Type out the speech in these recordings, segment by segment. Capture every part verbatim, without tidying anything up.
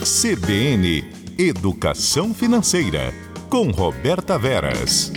C B N Educação Financeira, com Roberta Veras.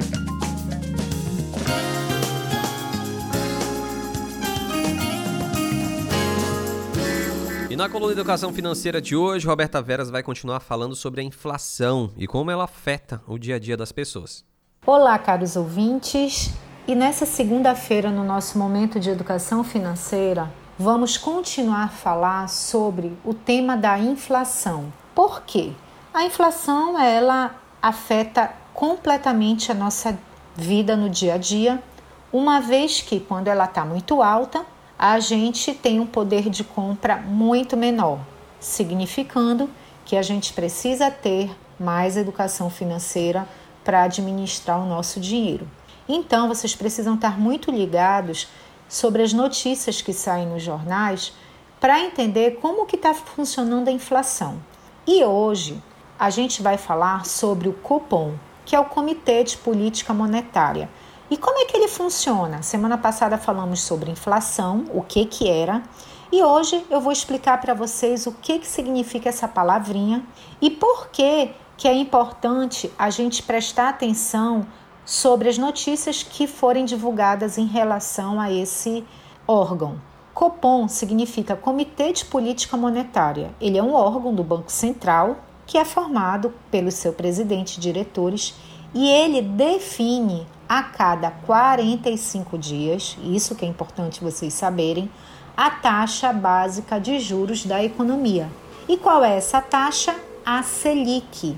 E na coluna Educação Financeira de hoje, Roberta Veras vai continuar falando sobre a inflação e como ela afeta o dia a dia das pessoas. Olá, caros ouvintes. E nessa segunda-feira, no nosso momento de educação financeira, vamos continuar a falar sobre o tema da inflação. Por quê? A inflação, ela afeta completamente a nossa vida no dia a dia, uma vez que quando ela está muito alta, a gente tem um poder de compra muito menor, significando que a gente precisa ter mais educação financeira para administrar o nosso dinheiro. Então, vocês precisam estar muito ligados sobre as notícias que saem nos jornais para entender como que está funcionando a inflação. E hoje a gente vai falar sobre o Copom, que é o Comitê de Política Monetária. E como é que ele funciona? Semana passada falamos sobre inflação, o que que era, e hoje eu vou explicar para vocês o que que significa essa palavrinha e por que que é importante a gente prestar atenção sobre as notícias que forem divulgadas em relação a esse órgão. Copom significa Comitê de Política Monetária. Ele é um órgão do Banco Central que é formado pelo seu presidente e diretores e ele define a cada quarenta e cinco dias, isso que é importante vocês saberem, a taxa básica de juros da economia. E qual é essa taxa? A Selic.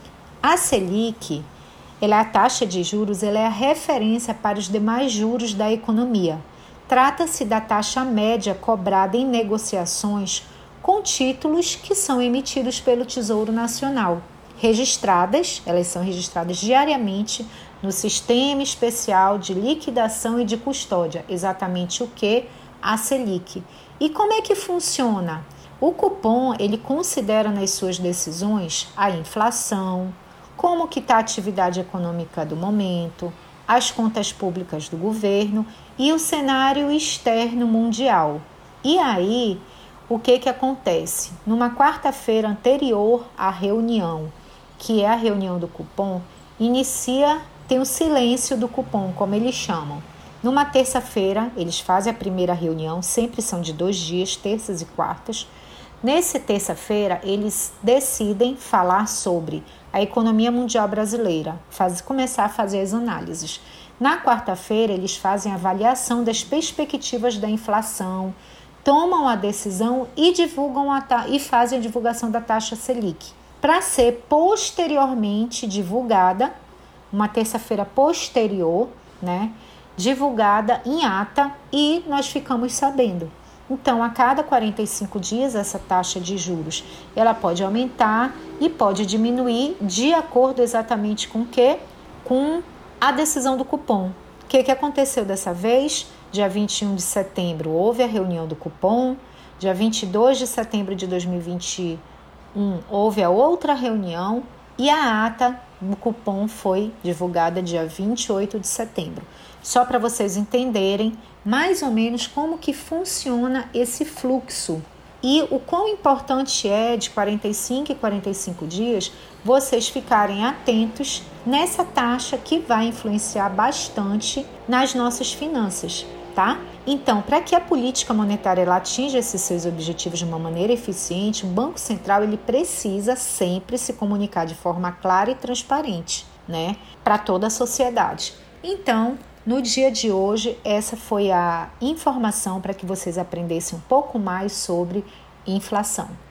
A Selic, ela é a taxa de juros, ela é a referência para os demais juros da economia. Trata-se da taxa média cobrada em negociações com títulos que são emitidos pelo Tesouro Nacional. Registradas, elas são registradas diariamente no Sistema Especial de Liquidação e de Custódia, exatamente o que? A Selic. E como é que funciona? O Copom, ele considera nas suas decisões a inflação, como que está a atividade econômica do momento, as contas públicas do governo e o cenário externo mundial. E aí, o que que acontece? Numa quarta-feira anterior à reunião, que é a reunião do Copom, inicia, tem o silêncio do Copom, como eles chamam. Numa terça-feira, eles fazem a primeira reunião, sempre são de dois dias, terças e quartas. Nessa terça-feira, eles decidem falar sobre a economia mundial brasileira, faz, começar a fazer as análises. Na quarta-feira, eles fazem a avaliação das perspectivas da inflação, tomam a decisão e, divulgam a ta- e fazem a divulgação da taxa Selic, para ser posteriormente divulgada, uma terça-feira posterior, né, divulgada em ata e nós ficamos sabendo. Então, a cada quarenta e cinco dias, essa taxa de juros, ela pode aumentar e pode diminuir de acordo exatamente com o quê? Com a decisão do Copom. O que, que aconteceu dessa vez? Dia vinte e um de setembro, houve a reunião do Copom. Dia vinte e dois de setembro de dois mil e vinte e um, houve a outra reunião. E a ata do Copom foi divulgada dia vinte e oito de setembro. Só para vocês entenderem mais ou menos como que funciona esse fluxo e o quão importante é de quarenta e cinco e quarenta e cinco dias vocês ficarem atentos nessa taxa que vai influenciar bastante nas nossas finanças, tá? Então, para que a política monetária ela atinja esses seus objetivos de uma maneira eficiente, o Banco Central ele precisa sempre se comunicar de forma clara e transparente, né, para toda a sociedade. Então, no dia de hoje, essa foi a informação para que vocês aprendessem um pouco mais sobre inflação.